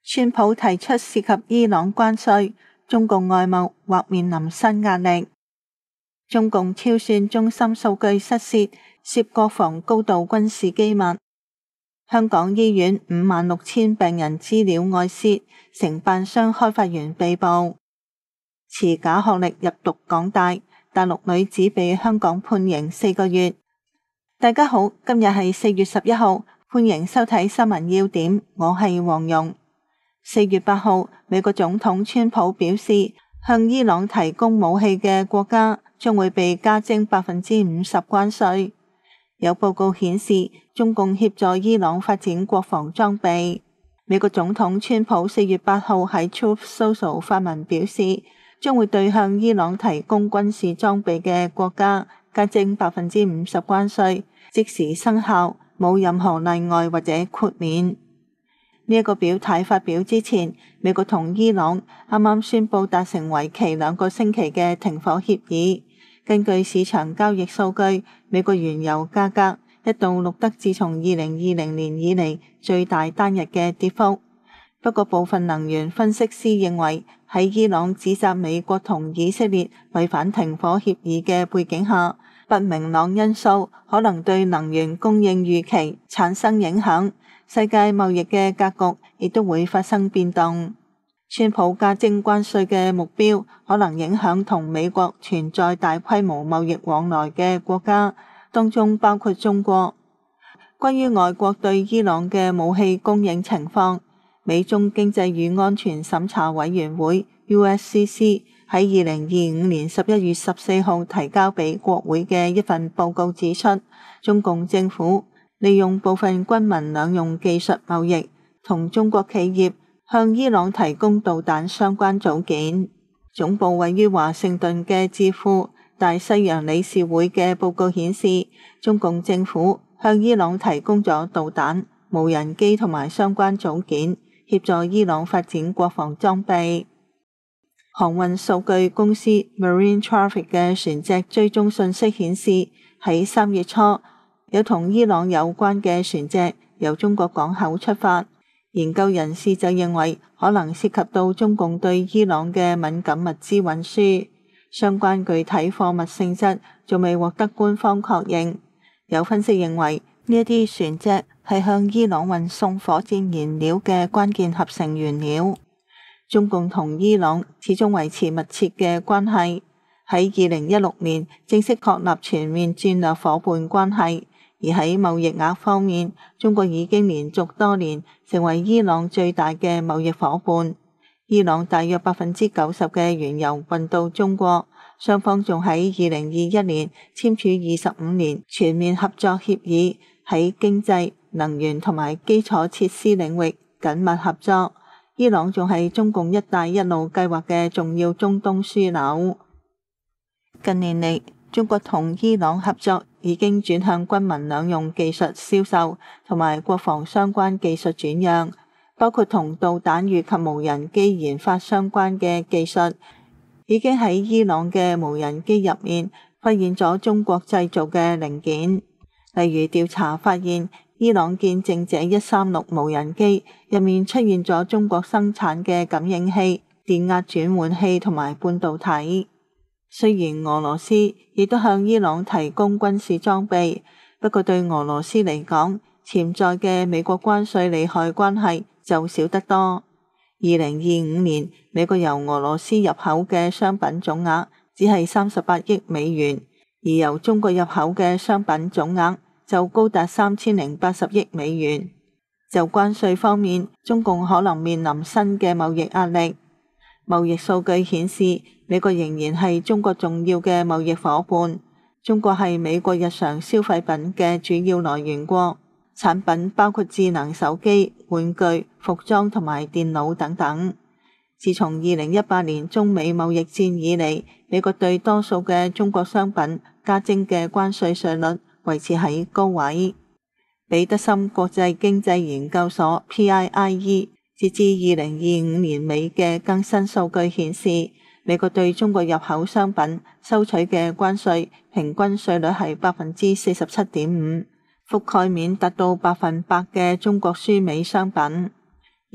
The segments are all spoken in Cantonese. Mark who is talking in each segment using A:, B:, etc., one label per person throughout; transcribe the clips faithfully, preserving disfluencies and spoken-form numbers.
A: 川普提出涉及伊朗關稅，中共外貿或面臨新壓力。中共超算中心數據失竊，涉國防高度軍事機密。香港醫院五萬六千病人資料外泄，承辦商開發員被捕。持假學歷入讀港大，大陸女子被香港判刑四個月。大家好，今日係四月十一號，歡迎收睇新聞要點，我係黃蓉。四月八號，美國總統川普表示，向伊朗提供武器嘅國家將會被加徵百分之五十關稅。有報告顯示，中共協助伊朗發展國防裝備。美國總統川普四月八號喺 Truth Social 發文表示，將會對向伊朗提供軍事裝備嘅國家加徵百分之五十關稅，即時生效，冇任何例外或者豁免。呢一個表態發表之前，美國同伊朗啱啱宣布達成為期兩個星期嘅停火協議。根據市場交易數據，美國原油價格一度錄得自從二零二零年以嚟最大單日嘅跌幅。不過部分能源分析師認為，喺伊朗指責美國同以色列違反停火協議嘅背景下，不明朗因素可能對能源供應預期產生影響，世界貿易嘅格局亦都會發生變動。川普加徵關稅嘅目標可能影響同美國存在大規模貿易往來嘅國家，當中包括中國。關於外國對伊朗嘅武器供應情況，美中經濟與安全審查委員會 U S C C 喺二零二五年十一月十四號提交俾國會嘅一份報告指出，中共政府利用部分軍民兩用技術貿易，同中國企業向伊朗提供導彈相關組件。總部位於華盛頓嘅智庫大西洋理事會嘅報告顯示，中共政府向伊朗提供咗導彈、無人機同埋相關組件，協助伊朗發展國防裝備。航運數據公司 Marine Traffic 嘅船隻追蹤信息顯示，喺三月初，有同伊朗有關嘅船隻由中國港口出發。研究人士就認為，可能涉及到中共對伊朗嘅敏感物資運輸，相關具體貨物性質仲未獲得官方確認。有分析認為，呢一啲船隻係向伊朗運送火箭燃料嘅關鍵合成原料。中共同伊朗始終維持密切嘅關係，喺二零一六年正式確立全面戰略夥伴關係。而喺貿易額方面，中國已經連續多年成為伊朗最大嘅貿易夥伴。伊朗大約百分之九十嘅原油運到中國，雙方仲喺二零二一年簽署二十五年全面合作協議，喺經濟、能源同埋基礎設施領域緊密合作。伊朗仲係中共一帶一路計劃嘅重要中東樞紐。近年嚟，中國同伊朗合作已經轉向軍民兩用技術銷售同埋國防相關技術轉讓，包括同導彈以及無人機研發相關嘅技術，已經喺伊朗嘅無人機入面發現咗中國製造嘅零件。例如調查發現，伊朗見證者一三六無人機入面出現咗中國生產嘅感應器、電壓轉換器同埋半導體。雖然俄羅斯亦都向伊朗提供軍事裝備，不過對俄羅斯嚟講，潛在嘅美國關稅利害關係就少得多。二零二五年，美國由俄羅斯入口嘅商品總額只係三十八億美元，而由中國入口嘅商品總額就高達三千零八十億美元。就關稅方面，中共可能面臨新嘅貿易壓力。貿易數據顯示，美國仍然係中國重要嘅貿易夥伴。中國係美國日常消費品嘅主要來源國，產品包括智能手機、玩具、服裝同埋電腦等等。自從二零一八年中美貿易戰以嚟，美國對多數嘅中國商品加徵嘅關稅稅率維持喺高位。彼得森國際經濟研究所 P I I E截至二零二五年尾嘅更新數據顯示，美國對中國入口商品收取嘅關稅平均稅率係百分之四十七點五，覆蓋面達到百分百嘅中國輸美商品。而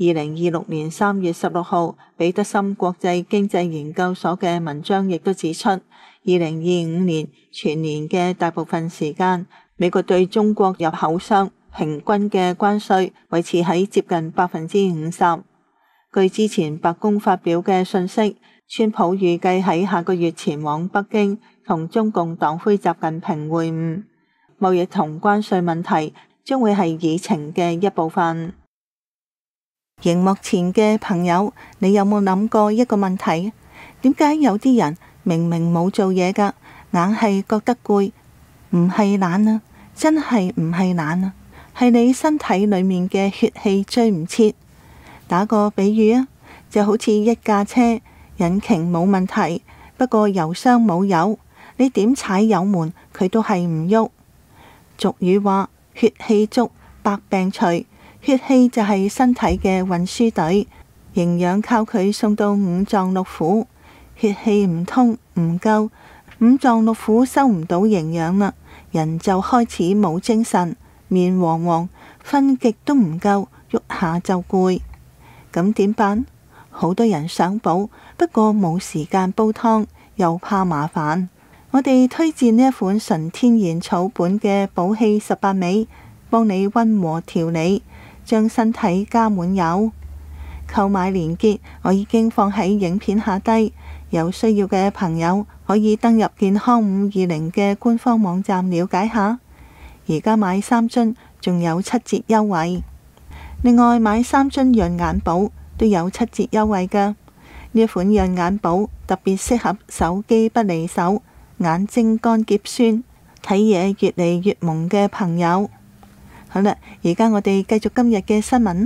A: 二零二六年三月十六號，彼得森國際經濟研究所嘅文章亦都指出，二零二五年全年嘅大部分時間，美國對中國入口商平均嘅關稅維持喺接近百分之五十。據之前白宮發表嘅信息，川普預計喺下個月前往北京同中共黨魁習近平會晤，貿易同關稅問題將會係議程嘅一部分。熒幕前嘅朋友，你有冇諗過一個問題？點解有啲人明明冇做嘢㗎，硬係覺得攰？唔係懶啊，真係唔係懶啊，係你身體裏面嘅血氣追唔切。打個比喻啊，就好似一架車，引擎冇問題，不過油箱冇油，你點踩油門佢都係唔喐。俗語話血氣足，百病除。血氣就係身體嘅運輸隊，營養靠佢送到五臟六腑。血氣唔通唔夠，五臟六腑收唔到營養啦，人就開始冇精神，面黃黃，瞓極都唔夠，喐下就攰。咁點辦？好多人想補，不過冇時間煲湯，又怕麻煩。我哋推薦呢一款純天然草本嘅補氣十八味，幫你溫和調理，將身體加滿油。購買鏈接我已經放喺影片下低，有需要嘅朋友可以登入健康五二零嘅官方網站了解下。而家買三樽仲有七折優惠，另外買三樽潤眼寶都有七折優惠㗎。呢一款潤眼寶特別適合手機不離手、眼睛乾澀酸、睇嘢越嚟越矇嘅朋友。好啦，而家我哋繼續今日嘅新聞。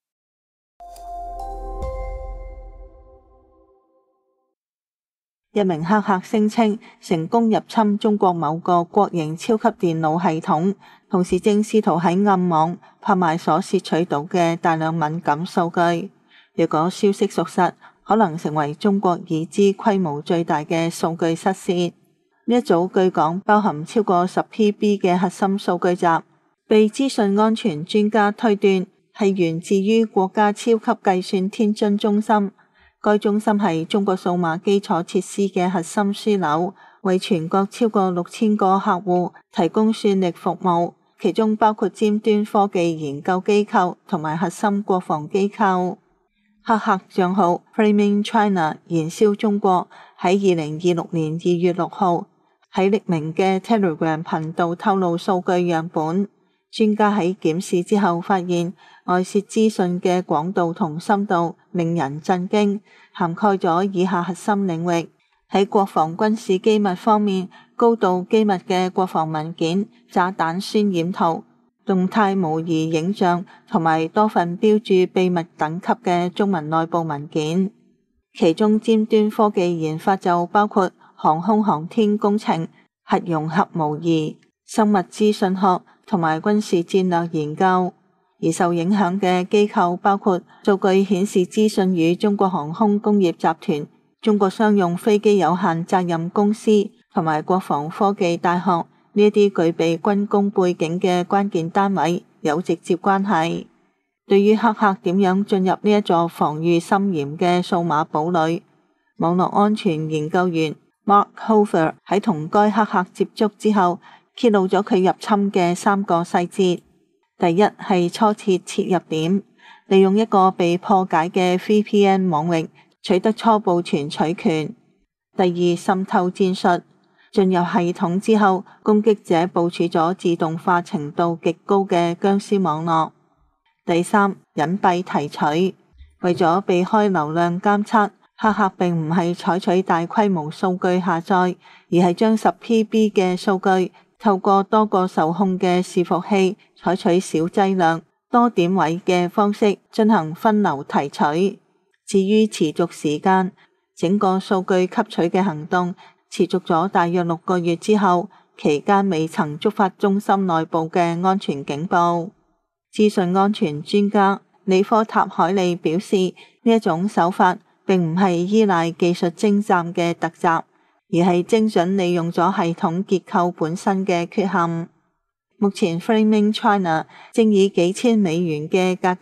A: 一名黑客聲稱成功入侵中國某個國營超級電腦系統，同時正試圖喺暗網拍賣所竊取到嘅大量敏感數據。若果消息屬實，可能成為中國已知規模最大嘅數據失竊。呢一組據講包含超過十 P B 嘅核心數據集。被資訊安全專家推斷係源自於國家超級計算天津中心，該中心係中國數碼基礎設施嘅核心樞紐，為全國超過六千個客戶提供算力服務，其中包括尖端科技研究機構同埋核心國防機構。黑客賬號 Framing China 燃燒中國喺二零二六年二月六號喺匿名嘅 Telegram 頻道透露數據樣本。專家喺檢視之後發現，外泄資訊嘅廣度同深度令人震驚，涵蓋咗以下核心領域。喺國防軍事機密方面，高度機密嘅國防文件、炸彈渲染圖、動態模擬影像同埋多份標注秘密等級嘅中文內部文件。其中尖端科技研發就包括航空航天工程、核融合模擬、生物資訊學同埋軍事戰略研究。而受影響嘅機構包括數據顯示資訊與中國航空工業集團、中國商用飛機有限責任公司同埋國防科技大學呢一啲具備軍工背景嘅關鍵單位有直接關係。對於黑客點樣進入呢一座防禦森嚴嘅數碼堡壘，網絡安全研究員 Mark Hofer 喺同該黑客接觸之後，揭露咗佢入侵嘅三個細節。第一係初設切入點，利用一個被破解嘅 V P N 網域取得初步存取權。第二，滲透戰術，進入系統之後，攻擊者部署咗自動化程度極高嘅僵屍網絡。第三，隱蔽提取，為咗避開流量監測，黑客並唔係採取大規模數據下載，而係將十 P B 嘅數據透過多個受控嘅伺服器，採取小劑量、多點位嘅方式進行分流提取。至於持續時間，整個數據吸取嘅行動持續咗大約六個月之後，期間未曾觸發中心內部嘅安全警報。資訊安全專家里科塔海利表示，呢一種手法並唔係依賴技術精湛嘅突襲，而係精準利用咗系統結構本身嘅缺陷。目前 Framing China 正以幾千美元嘅價格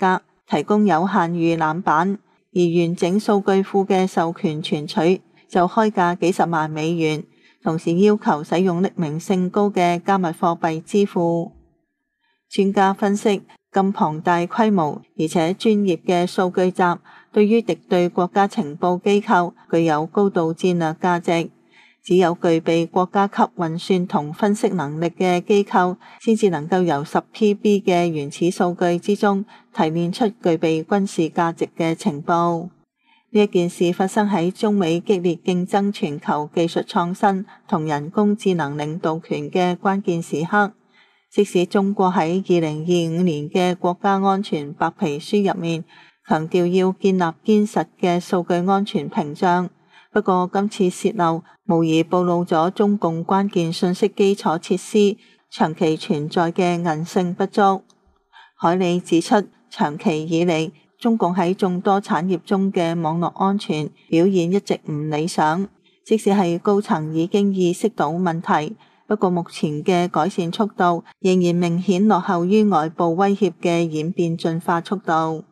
A: 提供有限預覽版，而完整數據庫嘅授權存取就開價幾十萬美元，同時要求使用匿名性高嘅加密貨幣支付。專家分析，咁龐大規模而且專業嘅數據集，對於敵對國家情報機構具有高度戰略價值。只有具備國家級運算同分析能力嘅機構，先至能夠由十 P B 嘅原始數據之中提煉出具備軍事價值嘅情報。呢一件事發生喺中美激烈競爭全球技術創新同人工智能領導權嘅關鍵時刻。即使中國喺二零二五年嘅國家安全白皮書入面強調要建立堅實嘅數據安全屏障，不過今次洩漏無疑暴露咗中共關鍵信息基礎設施長期存在嘅韌性不足。海里指出，長期以嚟中共喺眾多產業中嘅網絡安全表現一直唔理想，即使係高層已經意識到問題，不過目前嘅改善速度仍然明顯落後於外部威脅嘅演變進化速度。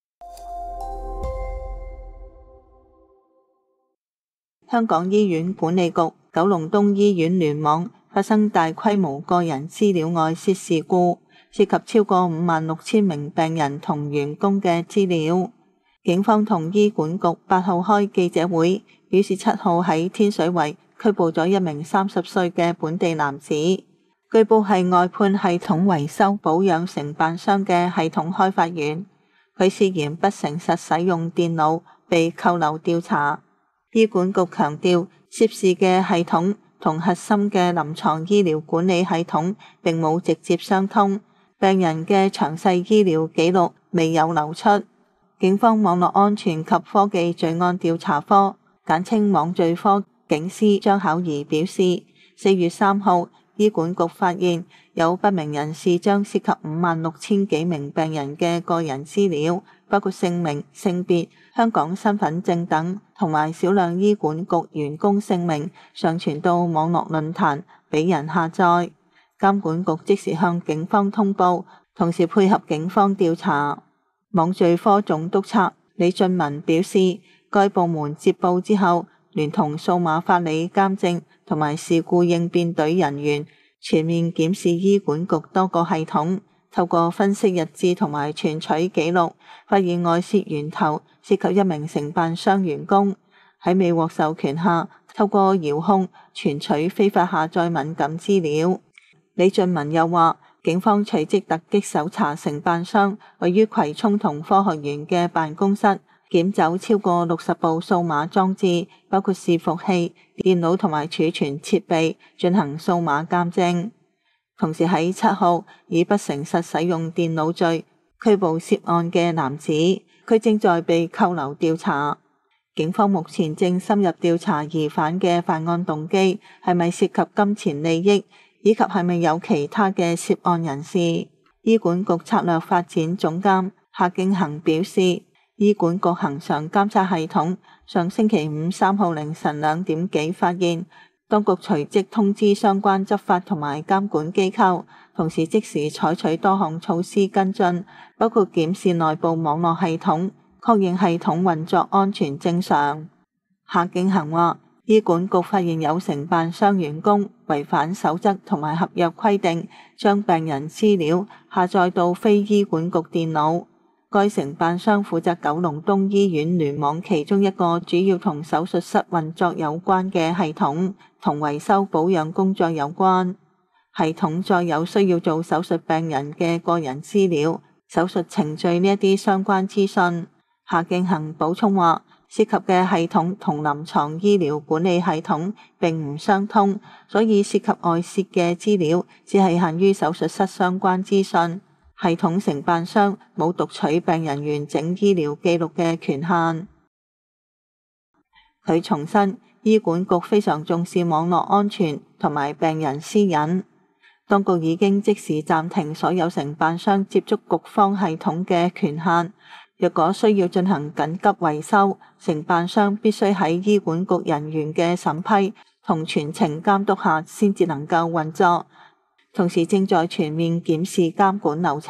A: 香港醫院管理局九龍東醫院聯網發生大規模個人資料外泄事故，涉及超過五萬六千名病人同員工嘅資料。警方同醫管局八號開記者會，表示七號喺天水圍拘捕咗一名三十歲嘅本地男子，據報係外判系統維修保養承辦商嘅系統開發員，佢涉嫌不誠實使用電腦，被扣留調查。醫管局強調，涉事嘅系統同核心嘅臨床醫療管理系統並冇直接相通，病人嘅詳細醫療記錄未有流出。警方網絡安全及科技罪案調查科簡稱網罪科警司張巧儀表示，四月三號醫管局發現有不明人士將涉及五萬六千幾名病人嘅個人資料，包括姓名、性別、香港身份證等，同埋少量醫管局員工姓名上傳到網絡論壇俾人下載。監管局即時向警方通報，同時配合警方調查。網罪科總督察李俊文表示，該部門接報之後，聯同數碼法理監證同埋事故應變隊人員全面檢視醫管局多個系統，透過分析日誌同埋存取記錄，發現外泄源頭涉及一名承辦商員工，喺未獲授權下透過遙控存取非法下載敏感資料。李俊文又話，警方隨即突擊搜查承辦商位於葵涌同科學園嘅辦公室，檢走超過六十部數碼裝置，包括伺服器、電腦同埋儲存設備，進行數碼鑑證。同時喺七號以不誠實使用電腦罪拘捕涉案嘅男子，佢正在被扣留調查。警方目前正深入調查疑犯嘅犯案動機係咪涉及金錢利益，以及係咪有其他嘅涉案人士。醫管局策略發展總監夏敬恒表示，醫管局恆常監測系統上星期五三號凌晨兩點幾發現，當局隨即通知相關執法同埋監管機構，同時即時採取多項措施跟進，包括檢視內部網絡系統，確認系統運作安全正常。夏敬恒話，醫管局發現有承辦商員工違反守則同埋合約規定，將病人資料下載到非醫管局電腦。該承辦商負責九龍東醫院聯網其中一個主要同手術室運作有關嘅系統，同維修保養工作有關。系統載有需要做手術病人嘅個人資料、手術程序呢一啲相關資訊。夏敬恒補充話，涉及嘅系統同臨床醫療管理系統並唔相通，所以涉及外泄嘅資料只係限於手術室相關資訊。系統承辦商冇讀取病人完整醫療記錄嘅權限。佢重申，醫管局非常重視網絡安全同埋病人私隱，當局已經即時暫停所有承辦商接觸局方系統嘅權限。若果需要進行緊急維修，承辦商必須喺醫管局人員嘅審批同全程監督下先至能夠運作。同時正在全面檢視監管流程，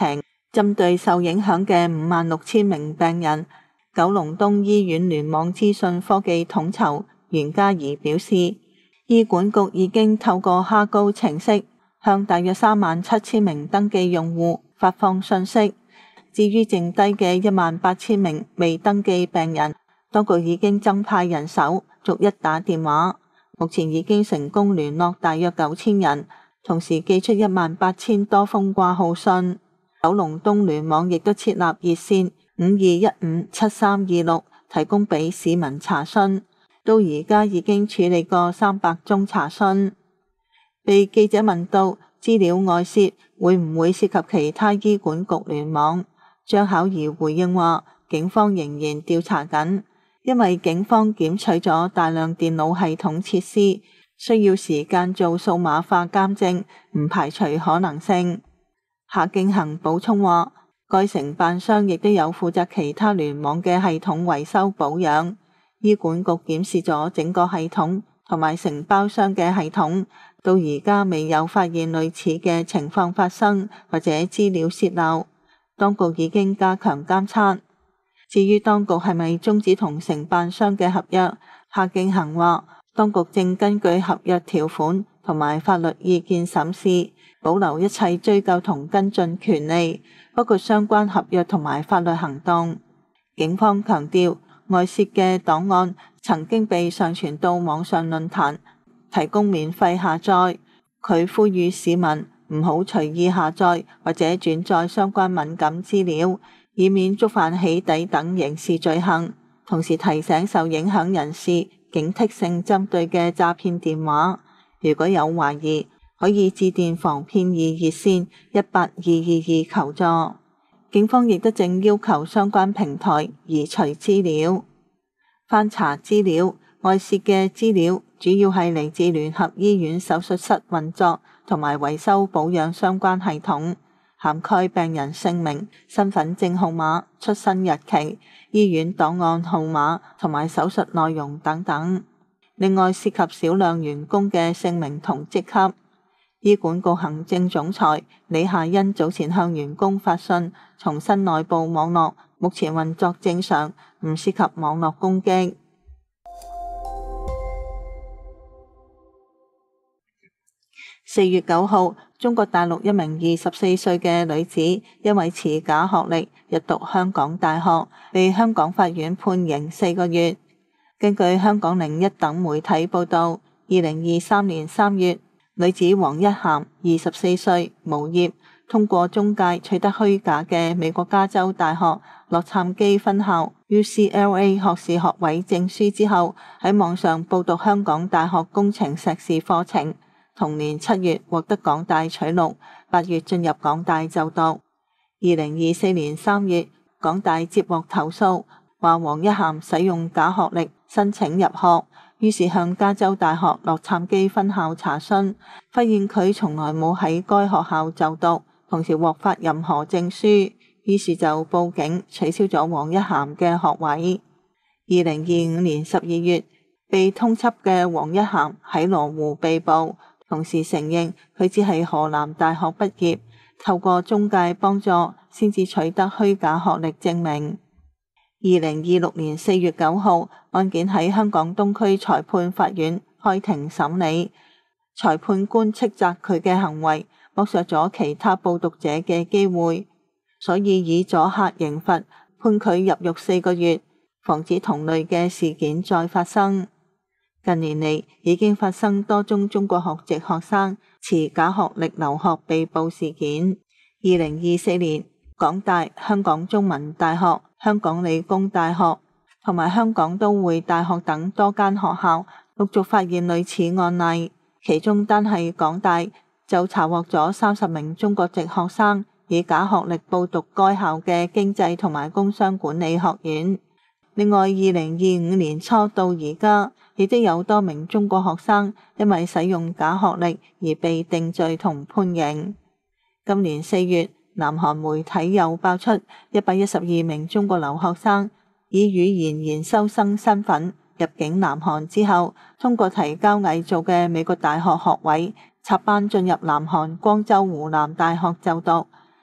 A: 針對受影響嘅五萬六千名病人，九龍東醫院聯網資訊科技統籌袁嘉怡表示，醫管局已經透過蝦高程式向大約三萬七千名登記用戶發放信息。至於剩低嘅一萬八千名未登記病人，當局已經增派人手逐一打電話，目前已經成功聯絡大約九千人，同時寄出一萬八千多封掛號信。九龍東聯網亦都設立熱線五二一五七三二六，提供俾市民查詢。到而家已經處理過三百宗查詢。被記者問到資料外泄會唔會涉及其他醫管局聯網，張巧儀回應話，警方仍然調查緊，因為警方檢取咗大量電腦系統設施，需要時間做數碼化監證，唔排除可能性。夏敬恒補充話，該承辦商亦都有負責其他聯網嘅系統維修保養。醫管局檢視咗整個系統同埋承包商嘅系統，到而家未有發現類似嘅情況發生或者資料洩漏。當局已經加強監測。至於當局係咪終止同承辦商嘅合約，夏敬恒話，當局正根據合約條款同埋法律意見審視，保留一切追究同跟進權利，包括相關合約同埋法律行動。警方強調，外泄嘅檔案曾經被上傳到網上論壇，提供免費下載。佢呼籲市民唔好隨意下載或者轉載相關敏感資料，以免觸犯起底等刑事罪行。同時提醒受影響人士警惕性針對嘅詐騙電話，如果有懷疑，可以致電防騙易熱線一八二二二求助。警方亦都正要求相關平台移除資料。翻查資料，外泄嘅資料主要係嚟自聯合醫院手術室運作同埋維修保養相關系統，涵蓋病人姓名、身份證號碼、出生日期、醫院檔案號碼同埋手術內容等等。另外涉及少量員工嘅姓名同職級。醫管局行政總裁李夏茵早前向員工發信，重申內部網絡目前運作正常，唔涉及網絡攻擊。四月九號，中國大陸一名二十四歲嘅女子因為持假學歷入讀香港大學，被香港法院判刑四個月。根據香港零一等媒體報道，二零二三年三月，女子黃一涵二十四歲，無業，通過中介取得虛假嘅美國加州大學洛杉磯分校 U C L A 學士學位證書之後，喺網上報讀香港大學工程碩士課程。同年七月獲得港大取錄，八月進入港大就讀。二零二四年三月，港大接獲投訴，話黃一涵使用假學歷申請入學，於是向加州大學洛杉磯分校查詢，發現佢從來冇喺該學校就讀，同時獲發任何證書，於是就報警取消咗黃一涵嘅學位。二零二五年十二月，被通緝嘅黃一涵喺羅湖被捕。同時承認佢只係河南大學畢業，透過中介幫助先至取得虛假學歷證明。二零二六年四月九號，案件喺香港東區裁判法院開庭審理，裁判官斥責佢嘅行為剝削咗其他報讀者嘅機會，所以以阻嚇刑罰判佢入獄四個月，防止同類嘅事件再發生。近年嚟已經發生多宗中國學籍學生持假學歷留學被捕事件。二零二四年，港大、香港中文大學、香港理工大學同埋香港都會大學等多間學校陸續發現類似案例，其中單係港大就查獲咗三十名中國籍學生以假學歷報讀該校嘅經濟同埋工商管理學院。另外，二零二五年初到而家，亦都有多名中國學生因為使用假學歷而被定罪同判刑。今年四月，南韓媒體又爆出一百一十二名中國留學生以語言研修生身份入境南韓之後，通過提交偽造嘅美國大學學位，插班進入南韓光州湖南大學就讀。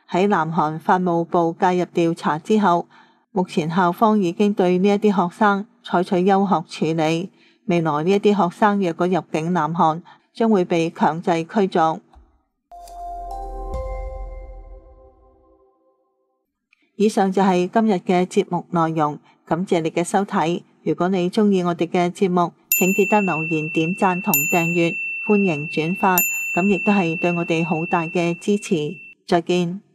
A: 喺南韓法務部介入調查之後，目前校方已經對呢一啲學生採取休學處理。未來呢一啲學生若果入境南韓，將會被強制驅逐。以上就係今日嘅節目內容，感謝你嘅收睇。如果你鍾意我哋嘅節目，請記得留言、點讚同訂閱，歡迎轉發，咁亦都係對我哋好大嘅支持。再見。